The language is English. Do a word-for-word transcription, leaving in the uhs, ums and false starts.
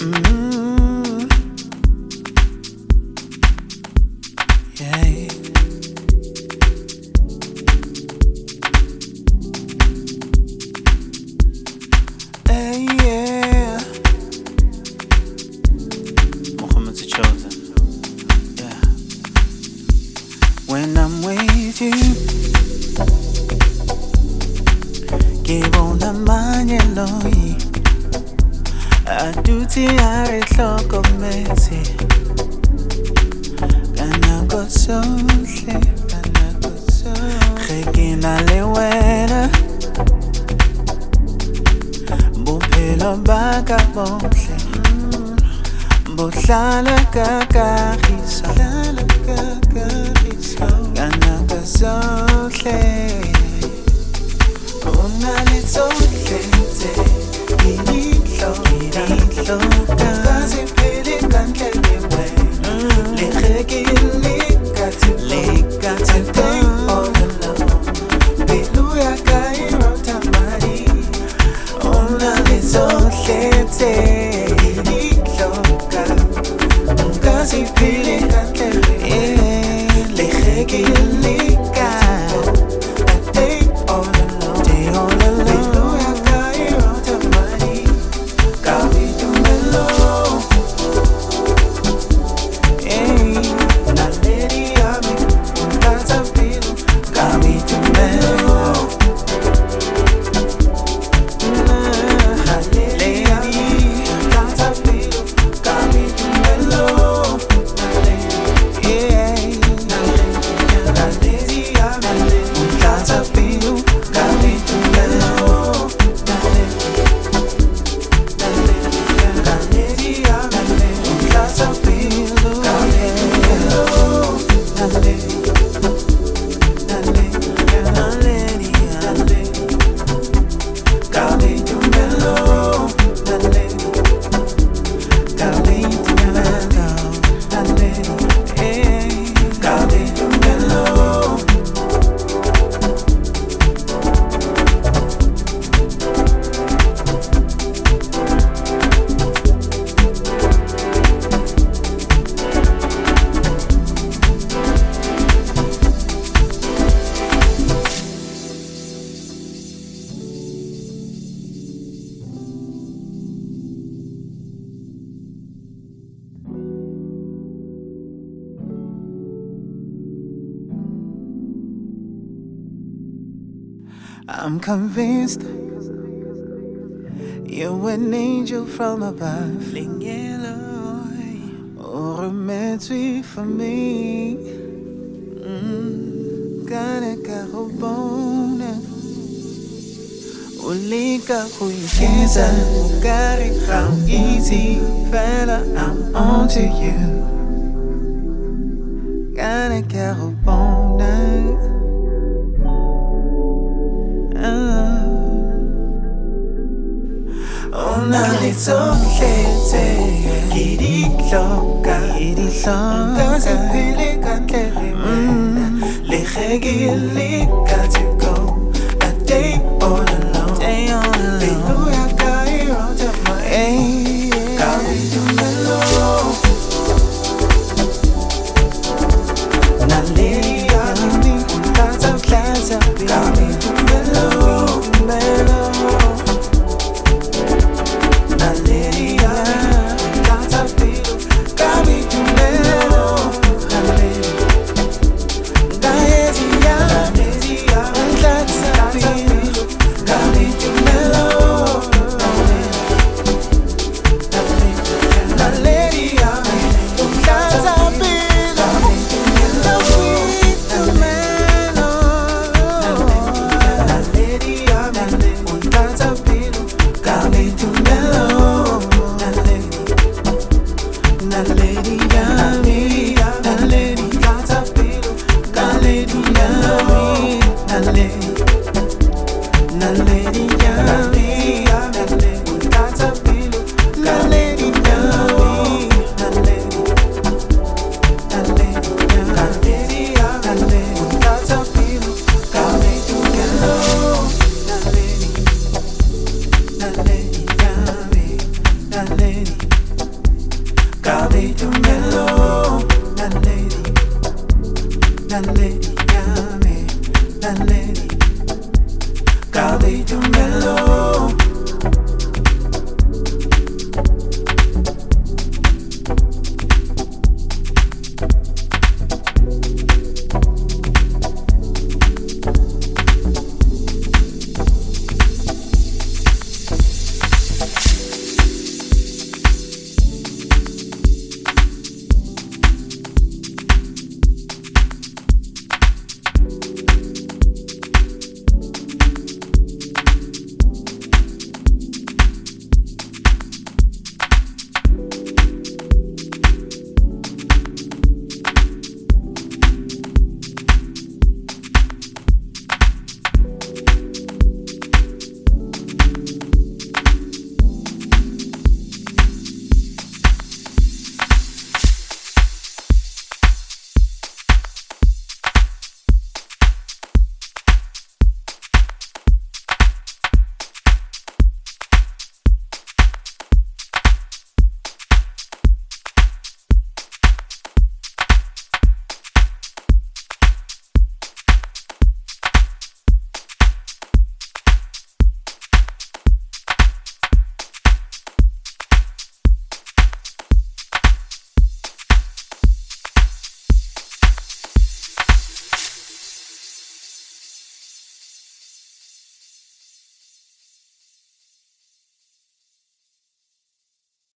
Mm-hmm. Yeah. Hey, yeah. Muhammad the Chosen. Yeah. When I'm with you, ngibona amanyeloi aduthi arihlokomeze kanako sohle kanako sohle ge ke na le wena bophelo ba ka bohle bo hlala ka kagiso kanako sohle una le sohle Ilitlo, ilitlo, kazi pili kanke liwe Likheki likati, likati take all alone Bilu ya kairo tamari Ona lizo lete Ilitlo, kazi pili kanke liwe Likheki likati, take all alone Take all alone I'm convinced you're an angel from above. Or a medley for me. Gana karobona. Ulika kuigiza. Got it how easy, fella, I'm on to you. Gana karobona. Una litsohlete Ngidihloka Kaze phele kantle Likheki likati go A day all alone Day all alone Bilu ya kairo tamari